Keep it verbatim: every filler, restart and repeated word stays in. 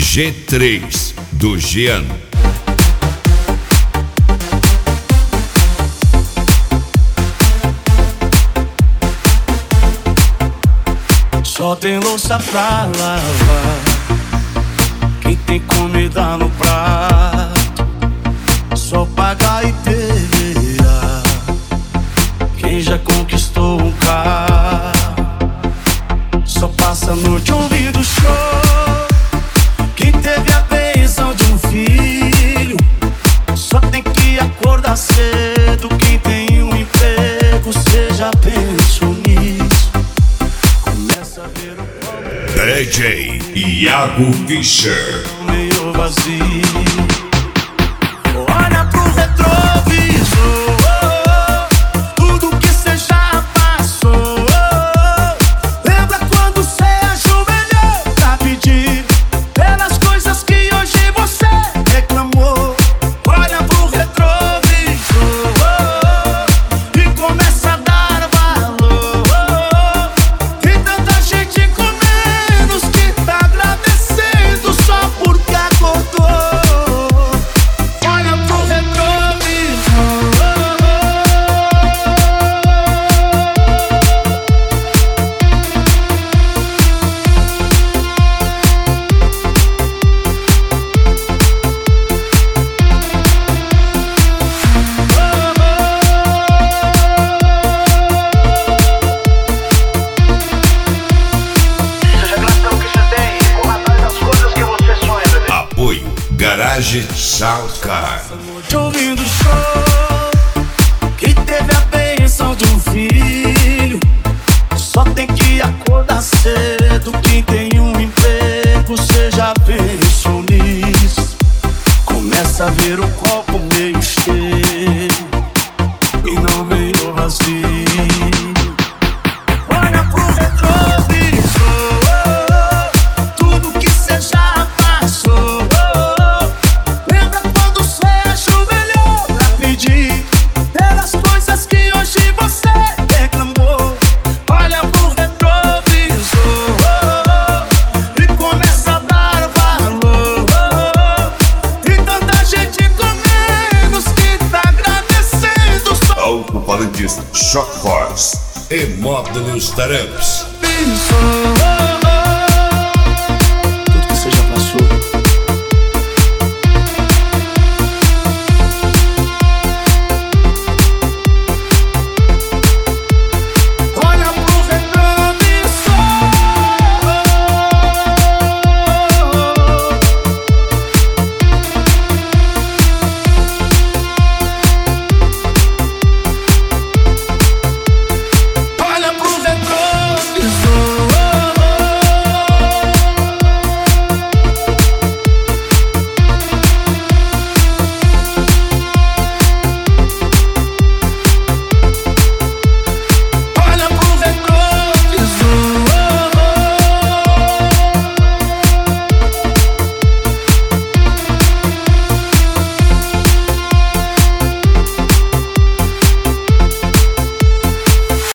G três do Jean. Só tem louça pra lavar, quem tem comida no prato, só pagar e perderá. Quem já conquistou um carro, só passa a noite ouvindo show. Quem teve a bênção de um filho, só tem que acordar cedo. Quem tem um emprego, cê já pensou nisso? Começa a ver o copo D J Iago Fischer. meio vazio. Olha pro retrovisor, tudo que cê já passou. Lembra quando cê ajoelhou pra pedir pelas coisas que hoje você reclamou? Olha pro retrovisor e começa a dar valor. Tem tanta gente com menos que tá agradecendo só porque acordou. Olha pro retrovisor. Seja gratão que você tem, corra atrás das coisas que você sonha, bebê. Apoio Garage Soundcar. Noite ouvindo show. Quem teve a bênção de um filho, só tem que acordar cedo. Quem tem um emprego, cê já pensou nisso? Começa a ver o copo meio cheio e não meio vazio. Olha pro retrovisor, tudo que cê já passou. Lembra quando cê ajoelhou pra pedir pelas coisas que hoje você reclamou? Olha pro retrovisor e começa a dar valor. Tem tanta gente com menos que tá agradecendo só Alto-falantista Shock Force e módulos Taramps. pensou.